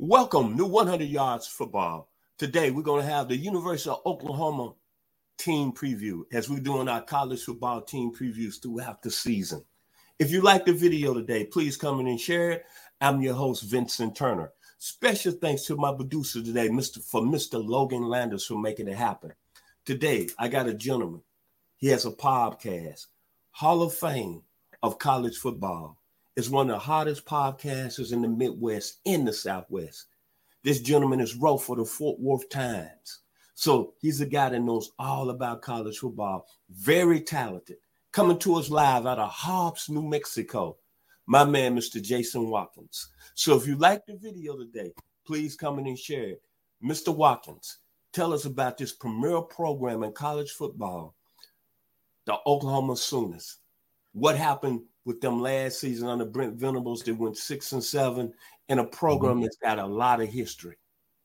Welcome, New 100 Yards Football. Today, we're going to have the University of Oklahoma team preview as we're doing our college football team previews throughout the season. If you like the video today, please come in and share it. I'm your host, Vincent Turner. Special thanks to my producer today, Mr. Logan Landers, for making it happen. Today, I got a gentleman. He has a podcast, Hall of Fame of College Football. It's one of the hottest podcasters in the Midwest, in the Southwest. This gentleman is wrote for the Fort Worth Times. So he's a guy that knows all about college football. Very talented. Coming to us live out of Hobbs, New Mexico. My man, Mr. Jason Watkins. So if you like the video today, please come in and share it. Mr. Watkins, tell us about this premier program in college football, the Oklahoma Sooners. What happened with them last season under Brent Venables? They went 6-7 in a program that's got a lot of history.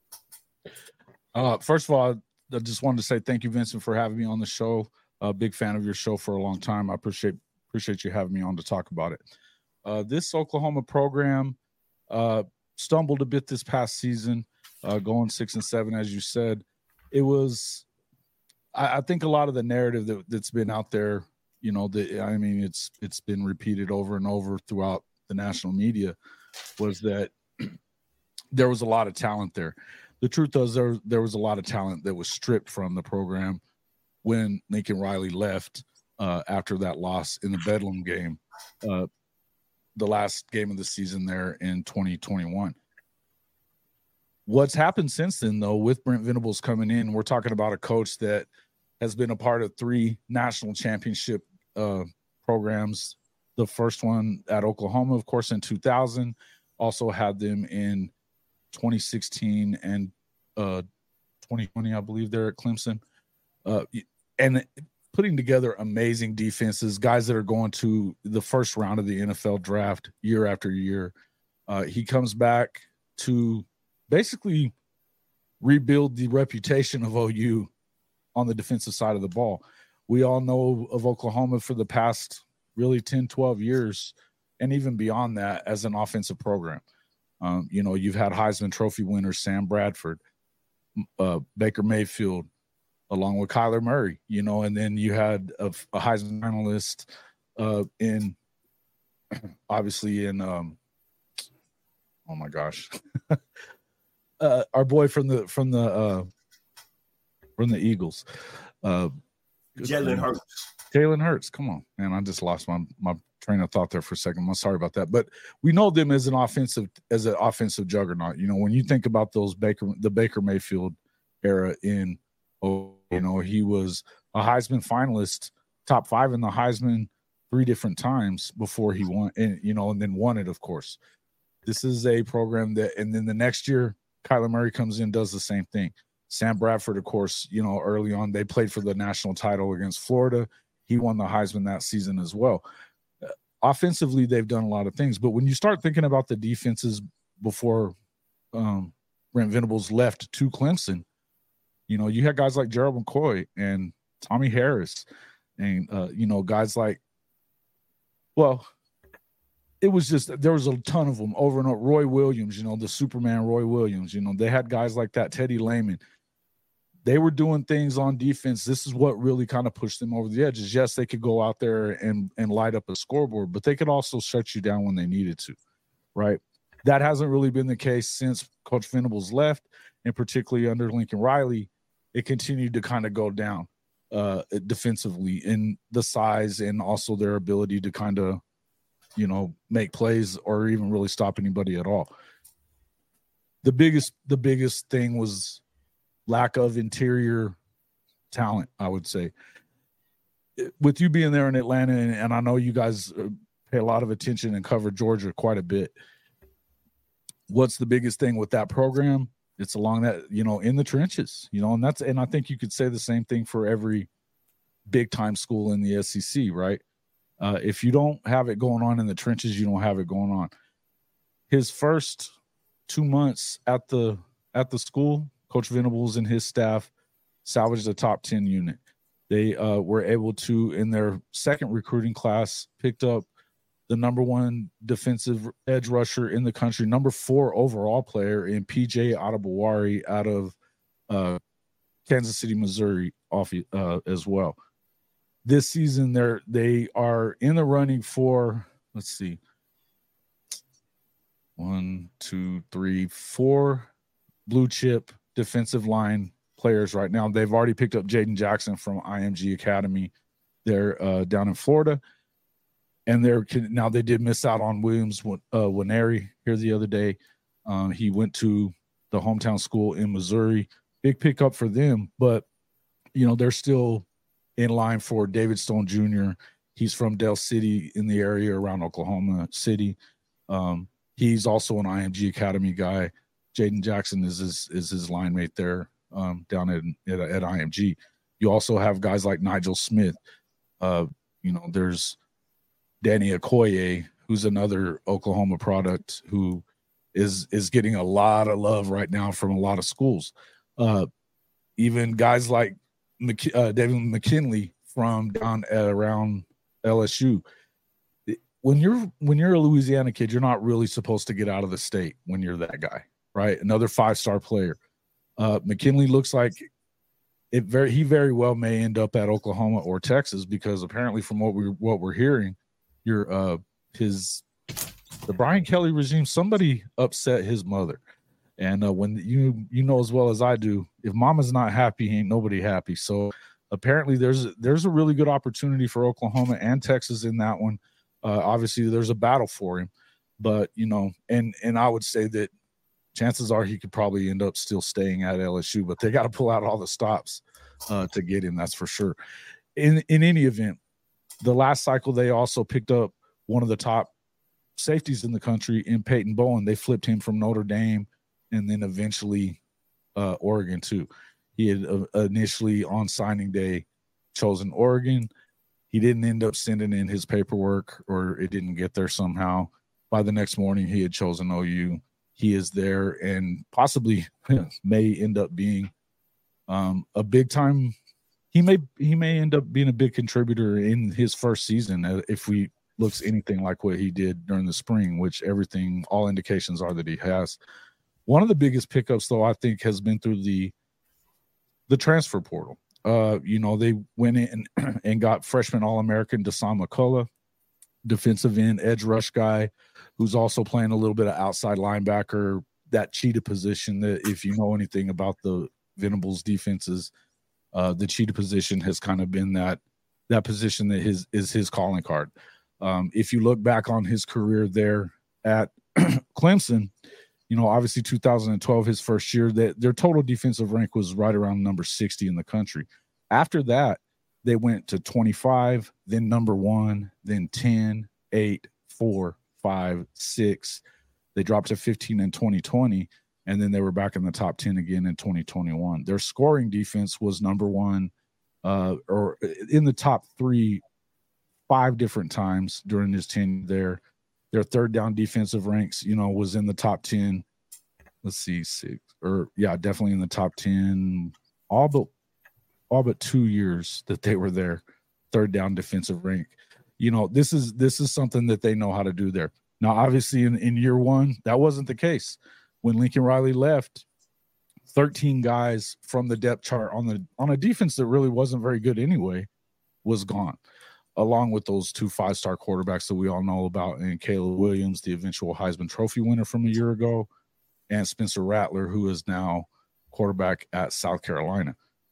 First of all, I just wanted to say thank you, Vincent, for having me on the show. A big fan of your show for a long time. I appreciate you having me on to talk about it. This Oklahoma program stumbled a bit this past season, going 6-7, as you said. It was, I think, a lot of the narrative that's been out there. You know, it's been repeated over and over throughout the national media, was that there was a lot of talent there. The truth is there was a lot of talent that was stripped from the program when Lincoln Riley left after that loss in the Bedlam game, the last game of the season there in 2021. What's happened since then, though, with Brent Venables coming in, we're talking about a coach that has been a part of 3 national championship programs. The first one at Oklahoma, of course, in 2000. Also had them in 2016 and 2020, I believe, there at Clemson. And putting together amazing defenses, guys that are going to the first round of the NFL draft year after year. He comes back to basically rebuild the reputation of OU on the defensive side of the ball. We all know of Oklahoma for the past really 10, 12 years, and even beyond that, as an offensive program. You've had Heisman Trophy winners Sam Bradford, Baker Mayfield, along with Kyler Murray, and then you had a Heisman finalist oh my gosh, our boy from the Eagles, Jalen Hurts. Jalen Hurts. Come on, man. I just lost my train of thought there for a second. I'm sorry about that. But we know them as an offensive juggernaut. When you think about the Baker Mayfield era he was a Heisman finalist, top 5 in the Heisman 3 different times before he won, and then won it, of course. This is a program and then the next year, Kyler Murray comes in, does the same thing. Sam Bradford, of course, early on, they played for the national title against Florida. He won the Heisman that season as well. Offensively, they've done a lot of things. But when you start thinking about the defenses before Brent Venables left to Clemson, you had guys like Gerald McCoy and Tommy Harris and, guys like, there was a ton of them over and over. Roy Williams, the Superman Roy Williams, they had guys like that, Teddy Lehman. They were doing things on defense. This is what really kind of pushed them over the edge. Is yes, they could go out there and light up a scoreboard, but they could also shut you down when they needed to, right? That hasn't really been the case since Coach Venables left, and particularly under Lincoln Riley. It continued to kind of go down defensively in the size and also their ability to kind of, make plays or even really stop anybody at all. The biggest thing was lack of interior talent, I would say. With you being there in Atlanta, and I know you guys pay a lot of attention and cover Georgia quite a bit. What's the biggest thing with that program? It's along that, in the trenches, and I think you could say the same thing for every big time school in the SEC, right? If you don't have it going on in the trenches, you don't have it going on. His first 2 months at the school, Coach Venables and his staff salvaged a top 10 unit. They were able to, in their second recruiting class, picked up the number 1 defensive edge rusher in the country, number 4 overall player in PJ Adebawari out of Kansas City, Missouri, as well. This season, they are in the running for, let's see, 1, 2, 3, 4 blue chip defensive line players right now. They've already picked up Jaden Jackson from IMG Academy. They're down in Florida. And now they did miss out on Williams Nwaneri here the other day. He went to the hometown school in Missouri. Big pickup for them, but they're still in line for David Stone Jr. He's from Del City in the area around Oklahoma City. He's also an IMG Academy guy. Jaden Jackson is his line mate there down at IMG. You also have guys like Nigel Smith. There's Danny Okoye, who's another Oklahoma product who is getting a lot of love right now from a lot of schools. Even guys like David McKinley from down around LSU. When you're a Louisiana kid, you're not really supposed to get out of the state when you're that guy, right? Another 5-star player. McKinley looks like he very well may end up at Oklahoma or Texas, because apparently from what we're hearing, the Brian Kelly regime, somebody upset his mother. And when you know as well as I do, if mama's not happy, ain't nobody happy. So apparently there's a really good opportunity for Oklahoma and Texas in that one. Obviously there's a battle for him, but and I would say that chances are he could probably end up still staying at LSU, but they got to pull out all the stops to get him. That's for sure. In any event, the last cycle, they also picked up one of the top safeties in the country in Peyton Bowen. They flipped him from Notre Dame and then eventually Oregon too. He had initially on signing day chosen Oregon. He didn't end up sending in his paperwork, or it didn't get there somehow. By the next morning, he had chosen OU. He is there and possibly may end up being a big time. He may end up being a big contributor in his first season if we looks anything like what he did during the spring, which all indications are that he has. One of the biggest pickups, though, I think has been through the transfer portal. They went in and got freshman All-American Dasan McCullough, defensive end, edge rush guy, who's also playing a little bit of outside linebacker, that cheetah position that if you know anything about the Venables defenses, the cheetah position has kind of been that position that is his calling card. If you look back on his career there at Clemson, obviously 2012, his first year, their total defensive rank was right around number 60 in the country. After that, they went to 25, then number 1, then 10, 8, 4, 5, 6. They dropped to 15 in 2020, and then they were back in the top 10 again in 2021. Their scoring defense was number 1 or in the top 3 5 different times during his tenure there. Their third down defensive ranks, was in the top 10. Let's see, 6 or definitely in the top 10. All but 2 years that they were there, third down defensive rank. This is something that they know how to do there. Now, obviously, in year one, that wasn't the case. When Lincoln Riley left, 13 guys from the depth chart on a defense that really wasn't very good anyway was gone, along with those 2 5-star quarterbacks that we all know about, and Caleb Williams, the eventual Heisman Trophy winner from a year ago, and Spencer Rattler, who is now quarterback at South Carolina.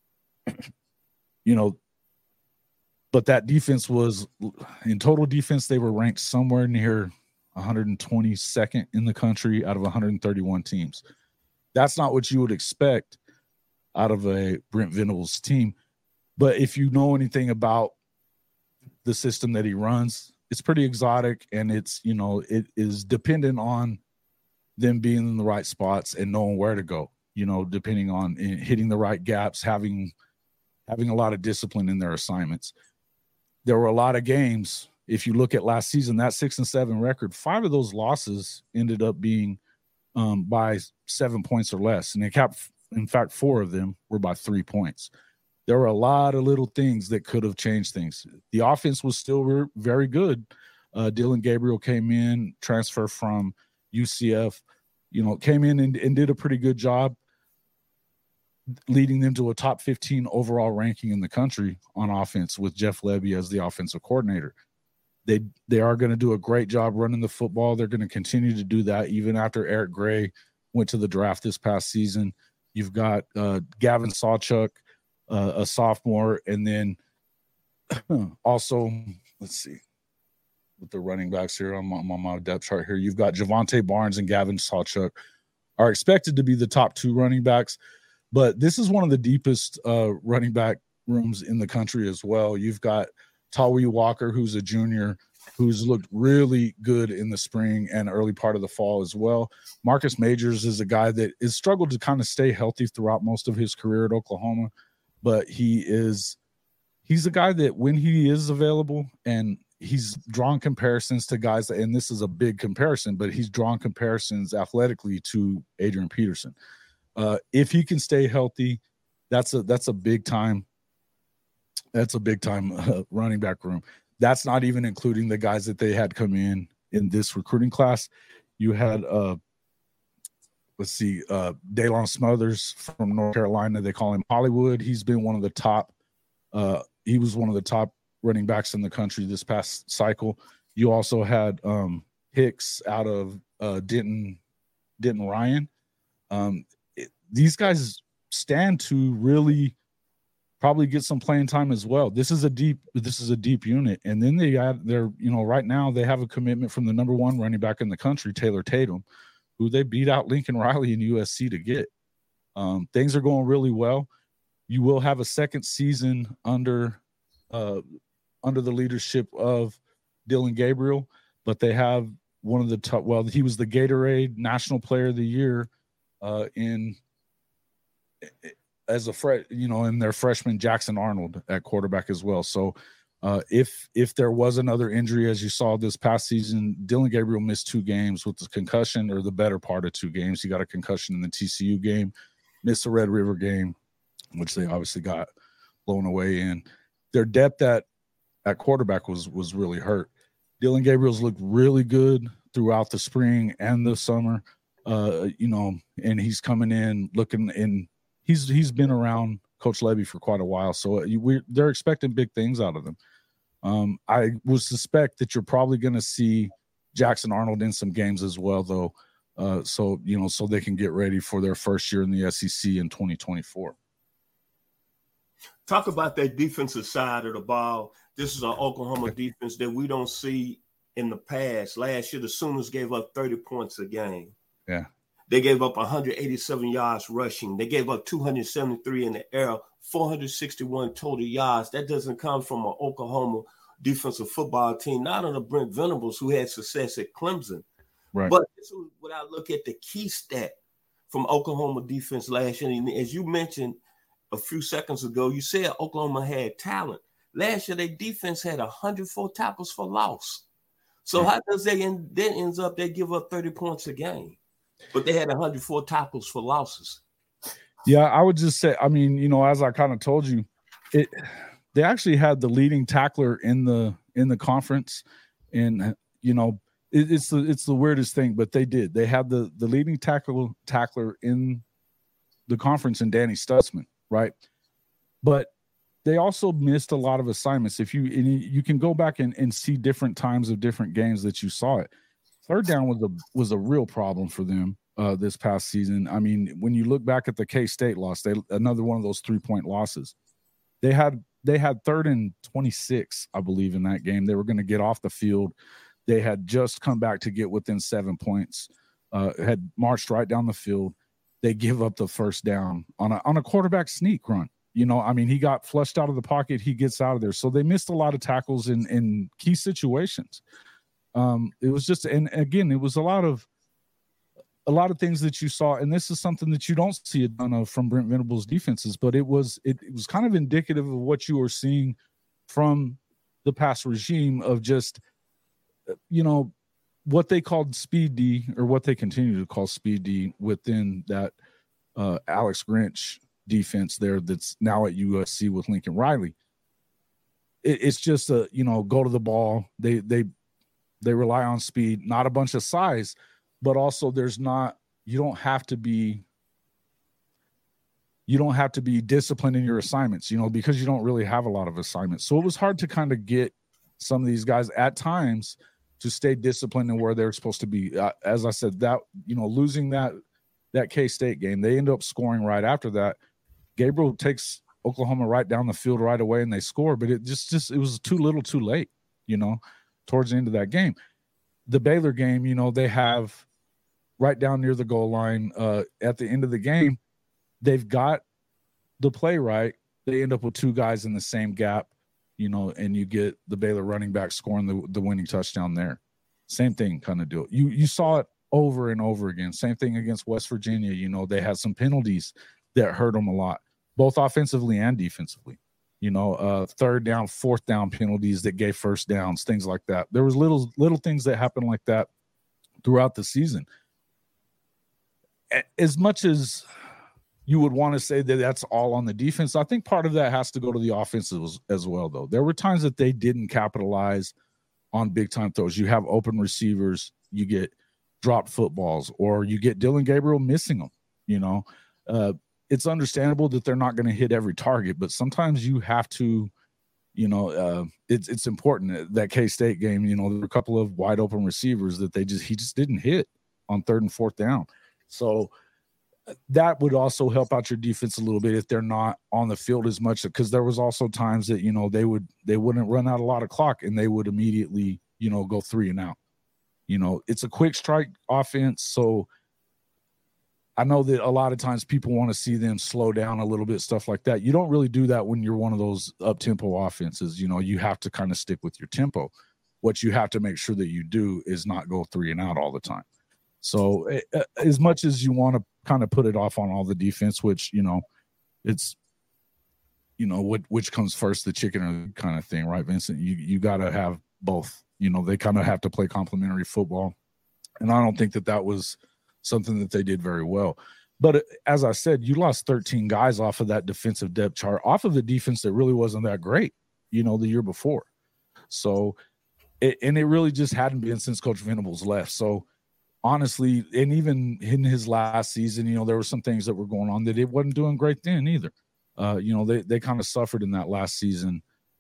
But that defense was, in total defense, they were ranked somewhere near 122nd in the country out of 131 teams. That's not what you would expect out of a Brent Venables team. But if you know anything about the system that he runs, it's pretty exotic, and it's, it is dependent on them being in the right spots and knowing where to go, depending on hitting the right gaps, having a lot of discipline in their assignments. There were a lot of games. If you look at last season, that 6-7 record, 5 of those losses ended up being by 7 points or less. And in fact, 4 of them were by 3 points. There were a lot of little things that could have changed things. The offense was still very good. Dylan Gabriel came in, transfer from UCF, came in and did a pretty good job, leading them to a top 15 overall ranking in the country on offense with Jeff Lebby as the offensive coordinator. They are going to do a great job running the football. They're going to continue to do that even after Eric Gray went to the draft this past season. You've got Gavin Sawchuk, a sophomore, and then also, let's see, with the running backs here on my depth chart here, you've got Javante Barnes and Gavin Sawchuk are expected to be the top 2 running backs, but this is one of the deepest running back rooms in the country as well. You've got Tawee Walker, who's a junior, who's looked really good in the spring and early part of the fall as well. Marcus Majors is a guy that has struggled to kind of stay healthy throughout most of his career at Oklahoma, but he's a guy that when he is available, and he's drawn comparisons to guys, and this is a big comparison, but he's drawn comparisons athletically to Adrian Peterson. If he can stay healthy, that's a big time. That's a big time running back room. That's not even including the guys that they had come in this recruiting class. You had, Daylon Smothers from North Carolina. They call him Hollywood. He's been one of the top. He was one of the top running backs in the country this past cycle. You also had Hicks out of Denton Ryan. These guys stand to really probably get some playing time as well. This is a deep unit. And then right now they have a commitment from the number 1 running back in the country, Taylor Tatum, who they beat out Lincoln Riley and USC to get. Things are going really well. You will have a second season under the leadership of Dylan Gabriel, but they have one of the top. Well, he was the Gatorade National Player of the Year in their freshman Jackson Arnold at quarterback as well. So if there was another injury, as you saw this past season, Dylan Gabriel missed 2 games with the concussion, or the better part of 2 games. He got a concussion in the TCU game, missed the Red River game, which they obviously got blown away in. Their depth at quarterback was really hurt. Dylan Gabriel's looked really good throughout the spring and the summer, and he's coming in looking in. He's been around Coach Lebby for quite a while, so they're expecting big things out of them. I would suspect that you're probably going to see Jackson Arnold in some games as well, though, so they can get ready for their first year in the SEC in 2024. Talk about that defensive side of the ball. This is an Oklahoma defense that we don't see in the past. Last year, the Sooners gave up 30 points a game. Yeah. They gave up 187 yards rushing. They gave up 273 in the air, 461 total yards. That doesn't come from an Oklahoma defensive football team, not under Brent Venables, who had success at Clemson. Right. But this is when I look at the key stat from Oklahoma defense last year. And as you mentioned a few seconds ago, you said Oklahoma had talent. Last year, their defense had 104 tackles for loss. So how does they ends up they give up 30 points a game? But they had 104 tackles for losses. Yeah, I would just say, as I kind of told you, they actually had the leading tackler in the conference, and it's the weirdest thing, but they did. They had the leading tackler in the conference in Danny Stutzman, right? But they also missed a lot of assignments. If you can go back and see different times of different games that you saw it. Third down was a real problem for them this past season. I mean, when you look back at the K-State loss, another one of those 3-point losses. They had 3rd and 26, I believe, in that game. They were going to get off the field. They had just come back to get within 7 points. Had marched right down the field. They give up the first down on a quarterback sneak run. He got flushed out of the pocket. He gets out of there. So they missed a lot of tackles in key situations. It was just, and again, it was a lot of things that you saw, and this is something that you don't see a ton of from Brent Venables' defenses, but it was kind of indicative of what you were seeing from the past regime of just, what they called speed D, or what they continue to call speed D within that Alex Grinch defense there that's now at USC with Lincoln Riley. It's just go to the ball. They They rely on speed, not a bunch of size, but also you don't have to be disciplined in your assignments, because you don't really have a lot of assignments. So it was hard to kind of get some of these guys at times to stay disciplined in where they're supposed to be. As I said, that, losing that K-State game, they end up scoring right after that. Gabriel takes Oklahoma right down the field right away and they score, but it was too little too late, towards the end of that game. The Baylor game, they have right down near the goal line at the end of the game, they've got the play right. They end up with two guys in the same gap, and you get the Baylor running back scoring the winning touchdown there. Same thing kind of deal. You saw it over and over again. Same thing against West Virginia. They had some penalties that hurt them a lot, both offensively and defensively. Third down, fourth down penalties that gave first downs, things like that. There was little things that happened like that throughout the season. As much as you would want to say that that's all on the defense, I think part of that has to go to the offense as well, though. There were times that they didn't capitalize on big-time throws. You have open receivers, you get dropped footballs, or you get Dillon Gabriel missing them, It's understandable that they're not going to hit every target, but sometimes you have to, it's important. That K-State game, there were a couple of wide open receivers that he just didn't hit on third and fourth down. So that would also help out your defense a little bit if they're not on the field as much, because there was also times that, they wouldn't run out a lot of clock and they would immediately, go 3 and out. It's a quick strike offense. So I know that a lot of times people want to see them slow down a little bit, stuff like that. You don't really do that when you're one of those up-tempo offenses. You have to kind of stick with your tempo. What you have to make sure that you do is not go 3 and out all the time. So as much as you want to kind of put it off on all the defense, which, it's, which comes first, the chicken or the kind of thing, right, Vincent? You got to have both. They kind of have to play complementary football. And I don't think that was something that they did very well. But as I said, you lost 13 guys off of that defensive depth chart, off of the defense that really wasn't that great, the year before. So, and it really just hadn't been since Coach Venables left. So, honestly, and even in his last season, there were some things that were going on that it wasn't doing great then either. They kind of suffered in that last season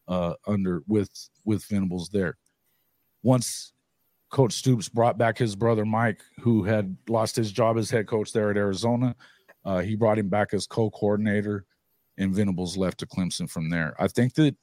with Venables there. Once Coach Stoops brought back his brother Mike, who had lost his job as head coach there at Arizona, he brought him back as co-coordinator, and Venables left to Clemson from there. I think that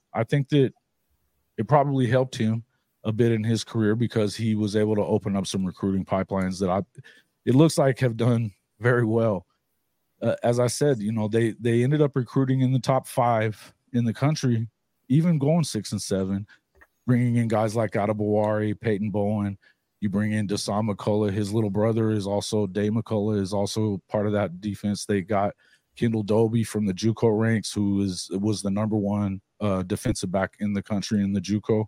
it probably helped him a bit in his career because he was able to open up some recruiting pipelines that it looks like have done very well. As I said, they ended up recruiting in the top 5 in the country, even going 6 and 7, bringing in guys like Adebawari, Peyton Bowen. You bring in Dasan McCullough. His little brother is also, Dave McCullough, is also part of that defense. They got Kendall Dobie from the JUCO ranks, who was the number 1 defensive back in the country in the JUCO.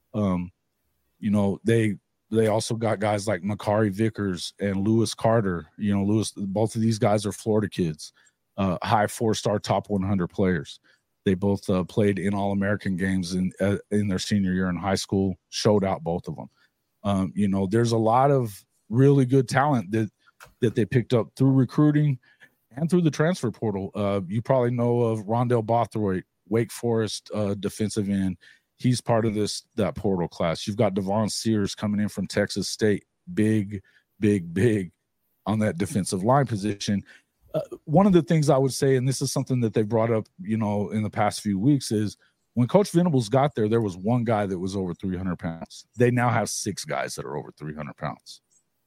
They also got guys like Makari Vickers and Lewis Carter. Both of these guys are Florida kids, high 4-star top 100 players. They both played in All-American games in their senior year in high school, showed out both of them. There's a lot of really good talent that they picked up through recruiting and through the transfer portal. You probably know of Rondell Bothroyd, Wake Forest defensive end. He's part of that portal class. You've got Devon Sears coming in from Texas State, big on that defensive line position. One of the things I would say, and this is something that they brought up, in the past few weeks, is when Coach Venables got there was one guy that was over 300 pounds. They now have 6 guys that are over 300 pounds.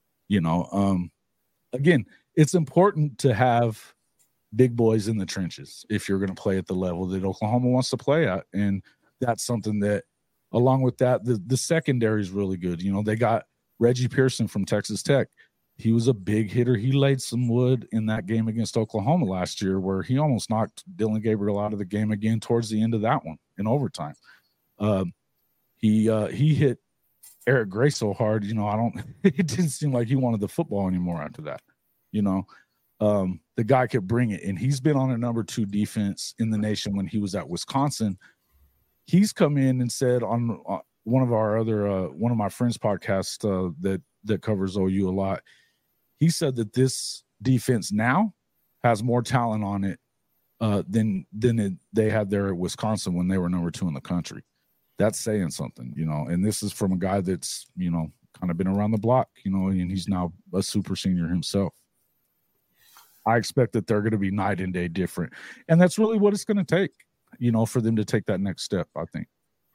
Again, it's important to have big boys in the trenches if you're going to play at the level that Oklahoma wants to play at. And that's something that, along with that, the secondary is really good. They got Reggie Pearson from Texas Tech. He was a big hitter. He laid some wood in that game against Oklahoma last year where he almost knocked Dillon Gabriel out of the game again towards the end of that one in overtime. He hit Eric Gray so hard, it didn't seem like he wanted the football anymore after that. The guy could bring it, and he's been on a number 2 defense in the nation when he was at Wisconsin. He's come in and said one of our other one of my friends' podcasts that covers OU a lot. He said that this defense now has more talent on it than they had there at Wisconsin when they were number 2 in the country. That's saying something, you know. And this is from a guy that's, you know, kind of been around the block, you know, and he's now a super senior himself. I expect that they're going to be night and day different. And that's really what it's going to take, you know, for them to take that next step, I think.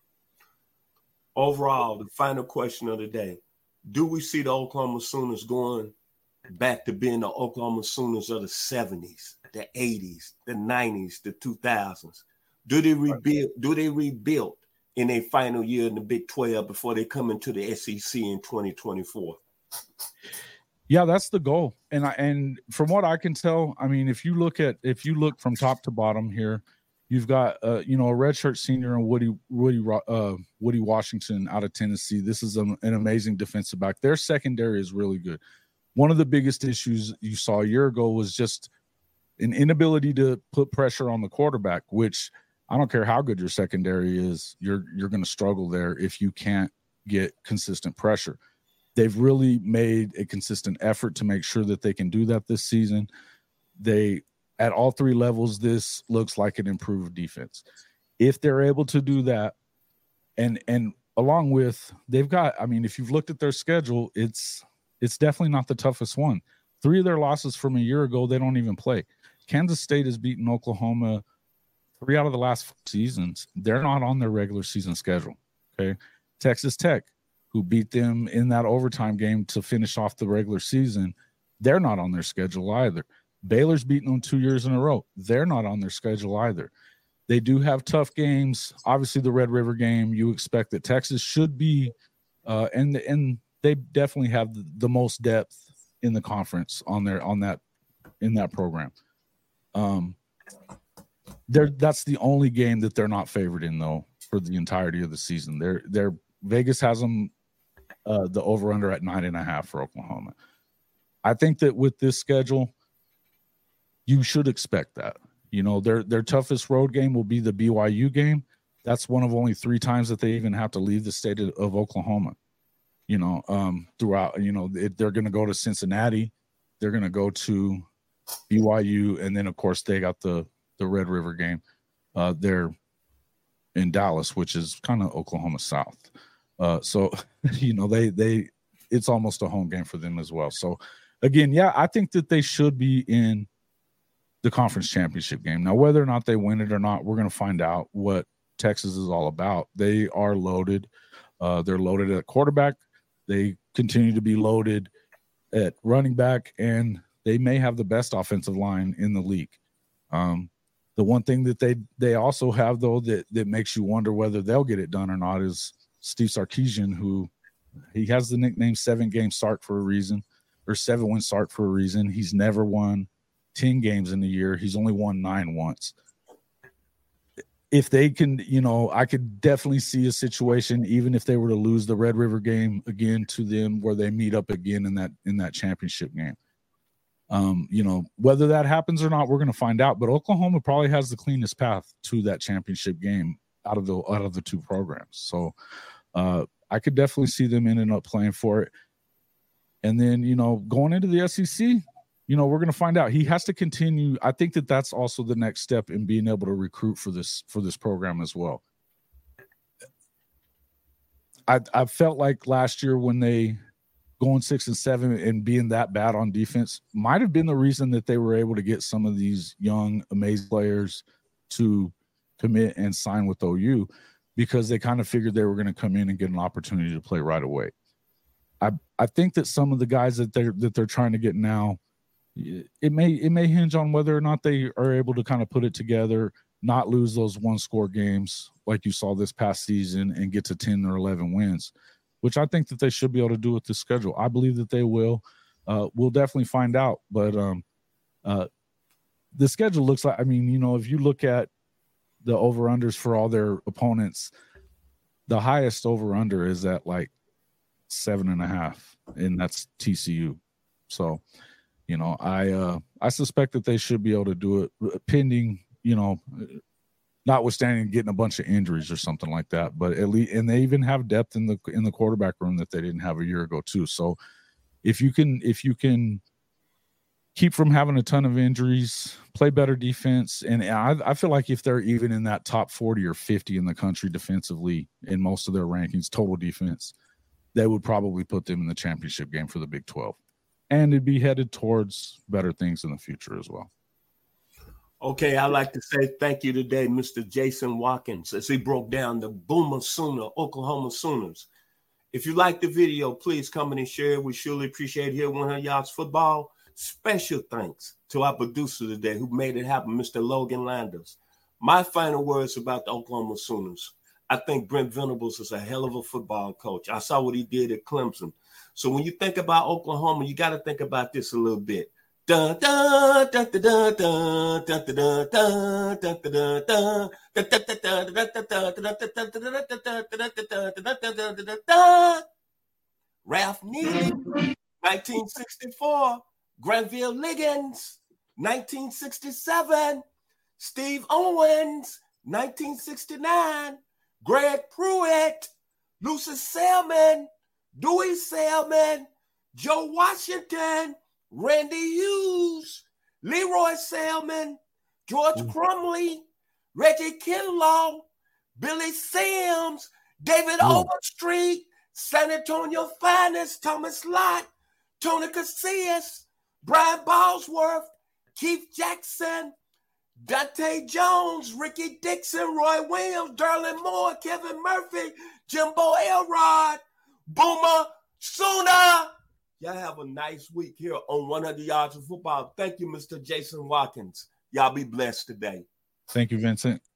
Overall, the final question of the day, do we see the Oklahoma Sooners going back to being the Oklahoma Sooners of the 70s, the 80s, the 90s, the 2000s? Do they rebuild in their final year in the Big 12 before they come into the SEC in 2024? Yeah, that's the goal. And from what I can tell, I mean, if you look from top to bottom here, you've got you know, a redshirt senior and Woody Washington out of Tennessee. This is an amazing defensive back. Their secondary is really good. One of the biggest issues you saw a year ago was just an inability to put pressure on the quarterback, which I don't care how good your secondary is, you're going to struggle there if you can't get consistent pressure. They've really made a consistent effort to make sure that they can do that this season. They, at all 3 levels, this looks like an improved defense. If they're able to do that, and along with, they've got, I mean, if you've looked at their schedule, it's definitely not the toughest one. 3 of their losses from a year ago, they don't even play. Kansas State has beaten Oklahoma 3 out of the last 4 seasons. They're not on their regular season schedule. Okay. Texas Tech, who beat them in that overtime game to finish off the regular season, they're not on their schedule either. Baylor's beaten them 2 years in a row. They're not on their schedule either. They do have tough games. Obviously, the Red River game, you expect that Texas should be, and they definitely have the most depth in the conference in that program. That's the only game that they're not favored in, though, for the entirety of the season. They're Vegas has them the over-under at 9.5 for Oklahoma. I think that with this schedule, you should expect that. You know, their toughest road game will be the BYU game. That's one of only 3 times that they even have to leave the state of Oklahoma. You know, throughout, you know, they're going to go to Cincinnati, they're going to go to BYU, and then of course they got the Red River game. They're in Dallas, which is kind of Oklahoma South. So, you know, they it's almost a home game for them as well. So, again, yeah, I think that they should be in the conference championship game. Now, whether or not they win it or not, we're going to find out what Texas is all about. They are loaded. They're loaded at quarterback. They continue to be loaded at running back, and they may have the best offensive line in the league. The one thing that they also have, though, that makes you wonder whether they'll get it done or not is Steve Sarkisian, who he has the nickname 7-game Sark for a reason, or 7-win Sark for a reason. He's never won 10 games in a year. He's only won 9 once. If they can, you know, I could definitely see a situation, even if they were to lose the Red River game again to them, where they meet up again in that championship game. You know, whether that happens or not, we're going to find out. But Oklahoma probably has the cleanest path to that championship game out of the 2 programs. So I could definitely see them ending up playing for it. And then, you know, going into the SEC, you know, we're going to find out. He has to continue. I think that that's also the next step in being able to recruit for this program as well. I felt like last year when they going 6-7 and being that bad on defense might have been the reason that they were able to get some of these young, amazing players to commit and sign with OU, because they kind of figured they were going to come in and get an opportunity to play right away. I think that some of the guys that they're trying to get now, it may hinge on whether or not they are able to kind of put it together, not lose those 1-score games like you saw this past season, and get to 10 or 11 wins, which I think that they should be able to do with the schedule. I believe that they will. We'll definitely find out. But the schedule looks like, I mean, you know, if you look at the over-unders for all their opponents, the highest over-under is at like 7.5, and that's TCU. So, you know, I suspect that they should be able to do it pending, you know, notwithstanding getting a bunch of injuries or something like that. But at least, and they even have depth in the quarterback room that they didn't have a year ago too. So if you can keep from having a ton of injuries, play better defense, and I feel like if they're even in that top 40 or 50 in the country defensively in most of their rankings, total defense, they would probably put them in the championship game for the Big 12. And it'd be headed towards better things in the future as well. Okay, I'd like to say thank you today, Mr. Jason Watkins, as he broke down the Boomer Sooner, Oklahoma Sooners. If you like the video, please comment and share. We surely appreciate here 100 Yards Football. Special thanks to our producer today who made it happen, Mr. Logan Landers. My final words about the Oklahoma Sooners. I think Brent Venables is a hell of a football coach. I saw what he did at Clemson. So when you think about Oklahoma, you got to think about this a little bit. Dun, dun, dun, dun, dun, dun, dun, dun, dun, dun, dun, dun. Ralph Neely, 1964. Granville Liggins, 1967. Steve Owens, 1969. Greg Pruitt, Lucius Selman, Dewey Selman, Joe Washington, Randy Hughes, Leroy Selman, George Crumley, Reggie Kinlaw, Billy Sims, David Overstreet, San Antonio Finest, Thomas Lott, Tony Casillas, Brian Bosworth, Keith Jackson, Dante Jones, Ricky Dixon, Roy Williams, Darlin Moore, Kevin Murphy, Jimbo Elrod, Boomer Sooner. Y'all have a nice week here on 100 Yards of Football. Thank you, Mr. Jason Watkins. Y'all be blessed today. Thank you, Vincent.